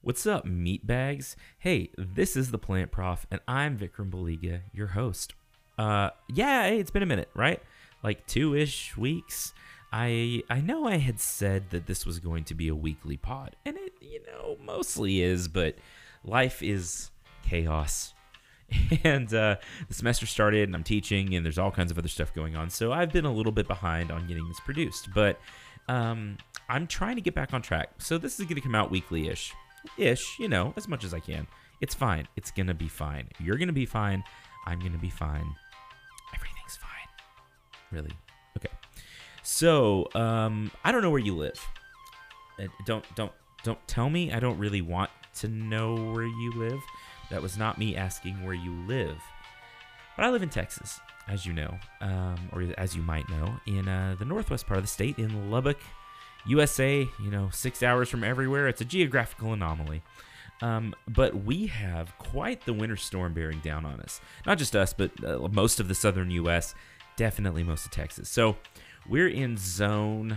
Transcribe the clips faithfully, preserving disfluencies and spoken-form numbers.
What's up, meatbags? Hey, this is the Plant Prof, and I'm Vikram Baliga, your host. Uh, yeah, hey, it's been a minute, right? Like two-ish weeks. I I know I had said that this was going to be a weekly pod, and it, you know, mostly is, but life is chaos. And uh, the semester started, and I'm teaching, and there's all kinds of other stuff going on, so I've been a little bit behind on getting this produced, but um, I'm trying to get back on track. So this is going to come out weekly-ish. Ish, you know, as much as I can. It's fine. It's gonna be fine. You're gonna be fine. I'm gonna be fine. Everything's fine. Really? Okay. So, um, I don't know where you live. Uh, don't don't don't tell me. I don't really want to know where you live. That was not me asking where you live. But I live in Texas, as you know, um, or as you might know, in uh, the northwest part of the state, in Lubbock, U S A, you know, six hours from everywhere. It's a geographical anomaly. Um, but we have quite the winter storm bearing down on us. Not just us, but uh, most of the southern U S, definitely most of Texas. So we're in zone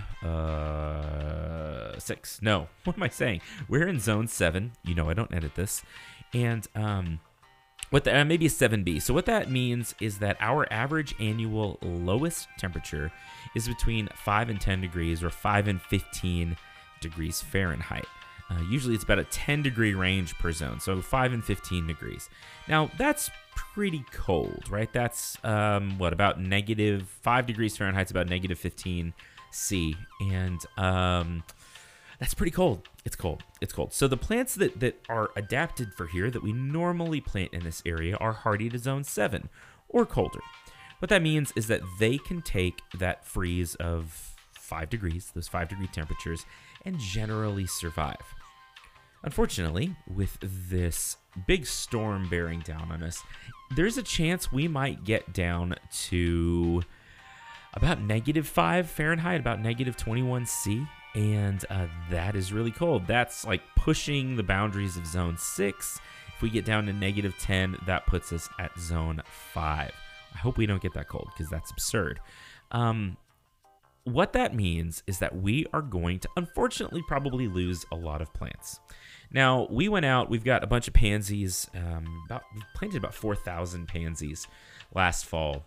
uh, six. No, what am I saying? We're in zone seven. You know, I don't edit this. And um, what the, uh, maybe a seven B. So what that means is that our average annual lowest temperature is between five and ten degrees, or five and fifteen degrees Fahrenheit. Uh, usually it's about a ten degree range per zone, so five and fifteen degrees. Now, that's pretty cold, right? That's, um, what, about negative five degrees Fahrenheit, is about negative fifteen C, and um, that's pretty cold. It's cold. It's cold. So the plants that, that are adapted for here, that we normally plant in this area, are hardy to zone seven, or colder. What that means is that they can take that freeze of five degrees, those five degree temperatures, and generally survive. Unfortunately, with this big storm bearing down on us, there's a chance we might get down to about negative five Fahrenheit, about negative twenty-one C, and uh, that is really cold. That's like pushing the boundaries of zone six. If we get down to negative ten, that puts us at zone five. I hope we don't get that cold, because that's absurd. Um, what that means is that we are going to, unfortunately, probably lose a lot of plants. Now, we went out, we've got a bunch of pansies, um, about, we planted about four thousand pansies last fall,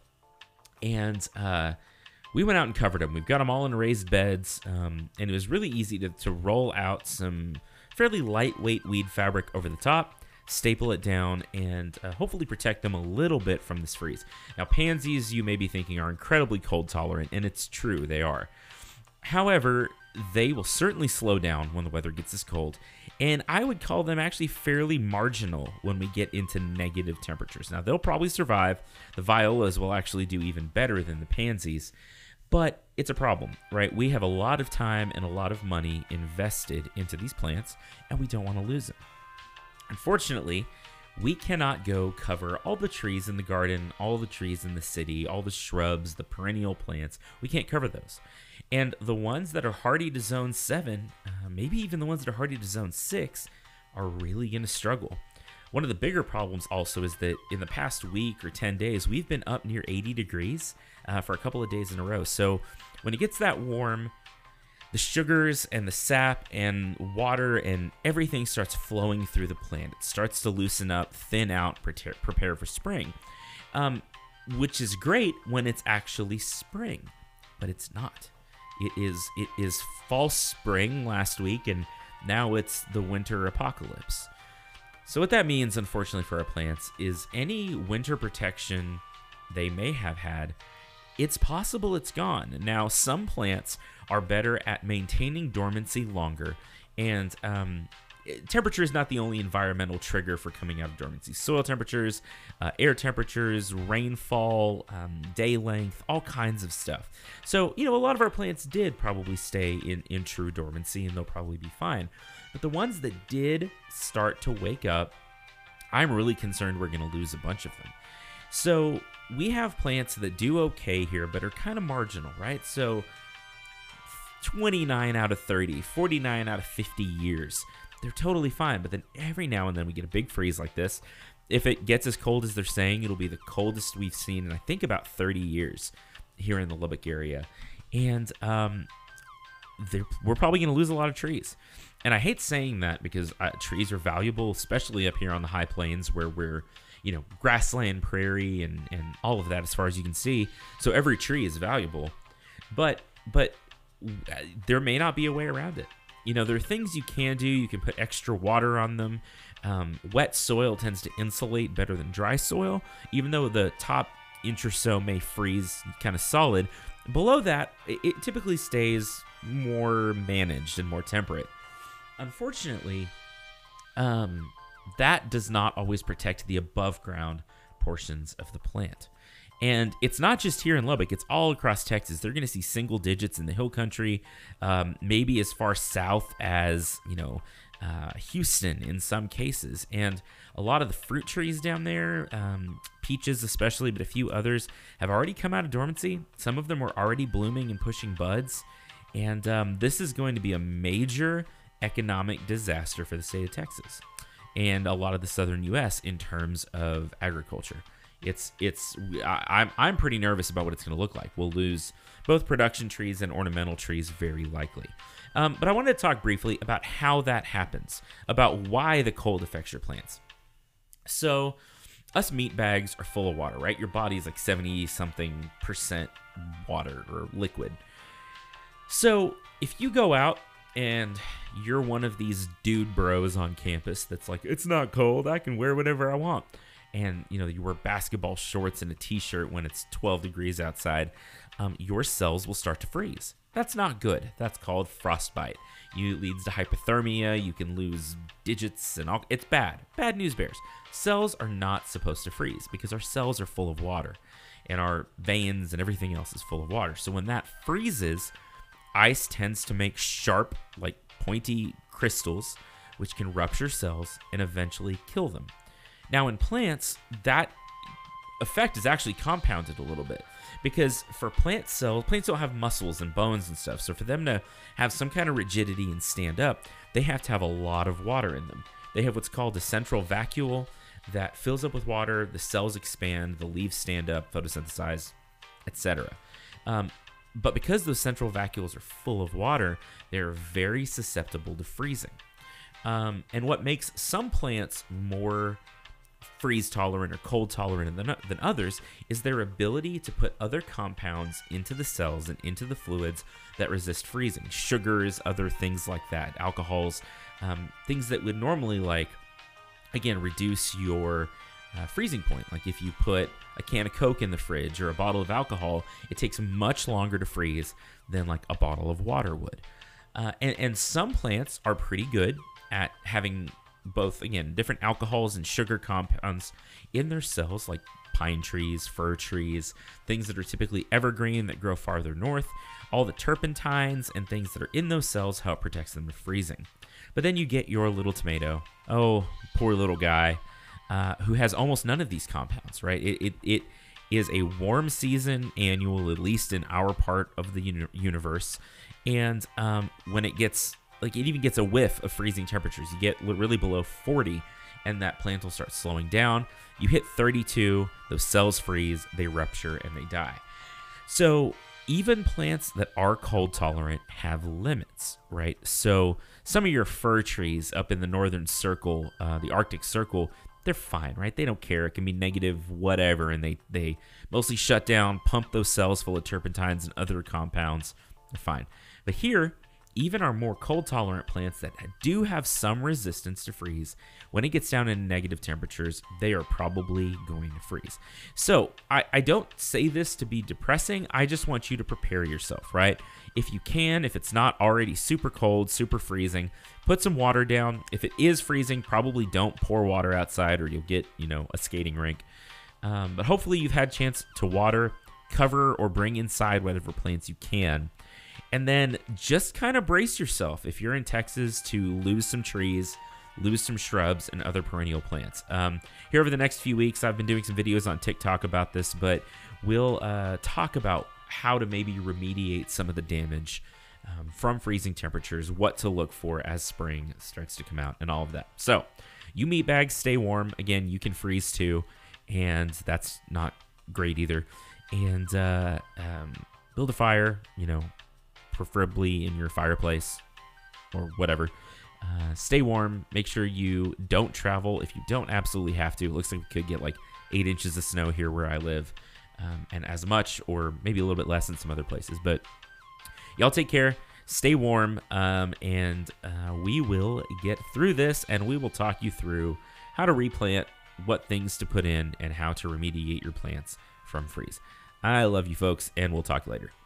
and uh, we went out and covered them. We've got them all in raised beds, um, and it was really easy to, to roll out some fairly lightweight weed fabric over the top, staple it down, and uh, hopefully protect them a little bit from this freeze. Now, pansies, you may be thinking, are incredibly cold tolerant, and it's true, they are. However, they will certainly slow down when the weather gets this cold, and I would call them actually fairly marginal when we get into negative temperatures. Now, they'll probably survive. The violas will actually do even better than the pansies, but it's a problem, right? We have a lot of time and a lot of money invested into these plants, and we don't want to lose them. Unfortunately, we cannot go cover all the trees in the garden, all the trees in the city, all the shrubs, the perennial plants. We can't cover those. And the ones that are hardy to zone seven, uh, maybe even the ones that are hardy to zone six, are really going to struggle. One of the bigger problems also is that in the past week or ten days, we've been up near eighty degrees uh, for a couple of days in a row. So when it gets that warm, the sugars and the sap and water and everything starts flowing through the plant. It starts to loosen up, thin out, prepare, prepare for spring, um, which is great when it's actually spring, but it's not. It is it is false spring last week, and now it's the winter apocalypse. So what that means, unfortunately, for our plants is any winter protection they may have had, it's possible it's gone. Now, some plants are better at maintaining dormancy longer, and um, temperature is not the only environmental trigger for coming out of dormancy. Soil temperatures, uh, air temperatures, rainfall, um, day length, all kinds of stuff. So, you know, a lot of our plants did probably stay in, in true dormancy, and they'll probably be fine. But the ones that did start to wake up, I'm really concerned we're going to lose a bunch of them. So we have plants that do okay here, but are kind of marginal, right? So twenty-nine out of thirty, forty-nine out of fifty years, they're totally fine. But then every now and then we get a big freeze like this. If it gets as cold as they're saying, it'll be the coldest we've seen in, I think, about thirty years here in the Lubbock area. And um, we're probably going to lose a lot of trees. and I hate saying that because uh, trees are valuable, especially up here on the high plains where we're, you know, grassland, prairie, and, and all of that as far as you can see. So every tree is valuable. But, but there may not be a way around it. You know, there are things you can do. You can put extra water on them. Um, wet soil tends to insulate better than dry soil, even though the top inch or so may freeze kind of solid. Below that, it, it typically stays more managed and more temperate. Unfortunately, um, that does not always protect the above ground portions of the plant. And it's not just here in Lubbock, it's all across Texas. They're going to see single digits in the hill country, um, maybe as far south as, you know, uh, Houston in some cases. And a lot of the fruit trees down there, um, peaches especially, but a few others, have already come out of dormancy. Some of them were already blooming and pushing buds. And um, this is going to be a major economic disaster for the state of Texas and a lot of the southern U S in terms of agriculture. It's it's I, I'm I'm pretty nervous about what it's going to look like. We'll lose both production trees and ornamental trees very likely. Um, but I wanted to talk briefly about how that happens, about why the cold affects your plants. So, us meat bags are full of water, right? Your body is like seventy something percent water or liquid. So, if you go out and you're one of these dude bros on campus that's like, it's not cold, I can wear whatever I want. And, you know, you wear basketball shorts and a t-shirt when it's twelve degrees outside, um, your cells will start to freeze. That's not good. That's called frostbite. You, it leads to hypothermia. You can lose digits and all. It's bad. Bad news bears. Cells are not supposed to freeze because our cells are full of water and our veins and everything else is full of water. So when that freezes, ice tends to make sharp, like pointy crystals, which can rupture cells and eventually kill them. Now in plants, that effect is actually compounded a little bit because for plant cells, plants don't have muscles and bones and stuff. So for them to have some kind of rigidity and stand up, they have to have a lot of water in them. They have what's called a central vacuole that fills up with water, the cells expand, the leaves stand up, photosynthesize, et cetera. Um, but because those central vacuoles are full of water, they're very susceptible to freezing. Um, and what makes some plants more freeze tolerant or cold tolerant than, than others is their ability to put other compounds into the cells and into the fluids that resist freezing. Sugars, other things like that, alcohols, um, things that would normally, like, again, reduce your uh, freezing point. Like if you put a can of Coke in the fridge or a bottle of alcohol, it takes much longer to freeze than like a bottle of water would. Uh, and, and some plants are pretty good at having both, again, different alcohols and sugar compounds in their cells, like pine trees, fir trees, things that are typically evergreen that grow farther north. All the turpentines and things that are in those cells help protect them from freezing. But then you get your little tomato, oh, poor little guy, uh, who has almost none of these compounds, right? It, it, it is a warm season annual, at least in our part of the uni- universe. And um, when it gets Like it even gets a whiff of freezing temperatures. You get really below forty, and that plant will start slowing down. You hit thirty-two, those cells freeze, they rupture, and they die. So even plants that are cold tolerant have limits, right? So some of your fir trees up in the northern circle, uh, the Arctic Circle, they're fine, right? They don't care. It can be negative whatever, and they, they mostly shut down, pump those cells full of turpentines and other compounds. They're fine. But here, even our more cold-tolerant plants that do have some resistance to freeze, when it gets down in negative temperatures, they are probably going to freeze. So I, I don't say this to be depressing. I just want you to prepare yourself, right? If you can, if it's not already super cold, super freezing, put some water down. If it is freezing, probably don't pour water outside or you'll get, you know, a skating rink. Um, but hopefully you've had a chance to water, cover, or bring inside whatever plants you can. And then just kind of brace yourself if you're in Texas to lose some trees, lose some shrubs, and other perennial plants. Um, here over the next few weeks, I've been doing some videos on TikTok about this, but we'll uh, talk about how to maybe remediate some of the damage um, from freezing temperatures, what to look for as spring starts to come out, and all of that. So you meat bags, stay warm. Again, you can freeze too, and that's not great either. And uh, um, build a fire, you know, preferably in your fireplace or whatever. Uh, stay warm. Make sure you don't travel if you don't absolutely have to. It looks like we could get like eight inches of snow here where I live, um, and as much or maybe a little bit less in some other places. But y'all take care. Stay warm, um, and uh, we will get through this, and we will talk you through how to replant, what things to put in, and how to remediate your plants from freeze. I love you folks, and we'll talk later.